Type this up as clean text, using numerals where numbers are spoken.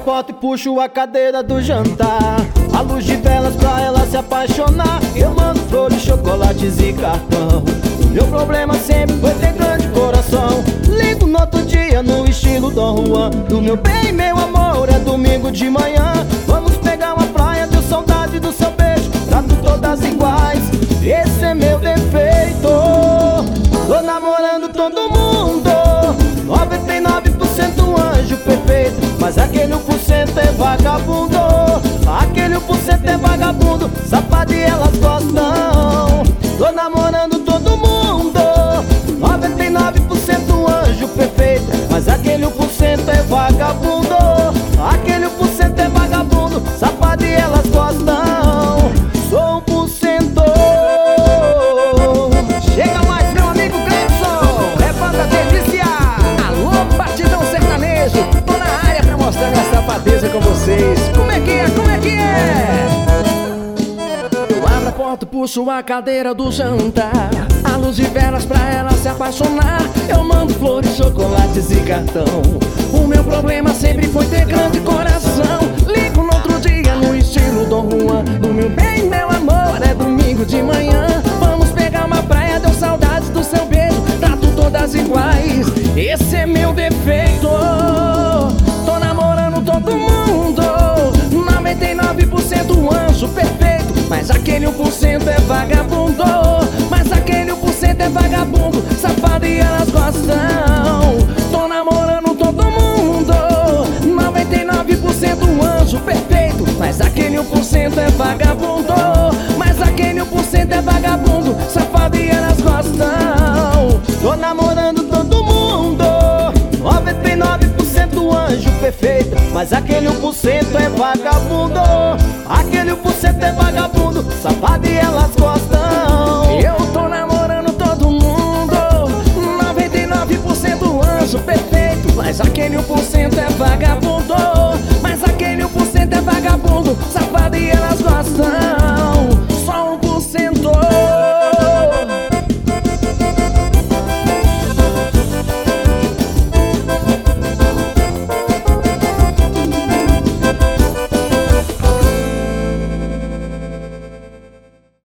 porta e puxo a cadeira do jantar. A luz de velas pra ela se apaixonar. Eu mando flores, chocolates e cartão. Meu problema sempre foi ter grande coração. Ligo no outro dia no estilo Dom Juan. Do meu bem, meu amor, é domingo de manhã. Vamos pegar uma praia, deu saudade do seu beijo. Trato todas iguais, esse é meu defeito. Tô namorando todo mundo, 99% anjo perfeito. Mas aquele 1% é vagabundo. Aquele 1% é vagabundo, safado e elas gostam. Tô namorando todo mundo, 99% anjo perfeito. Mas aquele 1% é vagabundo. Aquele 1% é vagabundo, safado e elas gostam. Sou 1%. Chega mais, meu amigo Clemson, é banda delícia. Alô, Batidão Sertanejo, tô na área pra mostrar minha safadeza com vocês. Como é que é, como é que é? Eu abro a porta, puxo a cadeira do jantar. A luz de velas pra ela se apaixonar. Eu mando flores, chocolates e cartão. O meu problema sempre foi ter grande coração. Ligo no outro dia no estilo Dom Juan. Do meu bem, meu amor, é domingo de manhã. Vamos pegar uma praia, deu saudades do seu beijo. Trato todas iguais, esse é meu defeito. Tô namorando todo mundo, 99% anjo perfeito. Mas aquele 1% é vagabundo. Mas aquele 1% é vagabundo, safado e elas gostam. Tô namorando todo mundo, 99% anjo perfeito. Mas aquele 1% é vagabundo. Mas aquele 1% é vagabundo, safado e elas gostam. Tô namorando todo mundo, 99% anjo perfeito. Mas aquele 1% é vagabundo. Aquele 1% é vagabundo, safado e elas gostam. Eu tô namorando todo mundo, 99% anjo perfeito. Mas aquele 1% é vagabundo.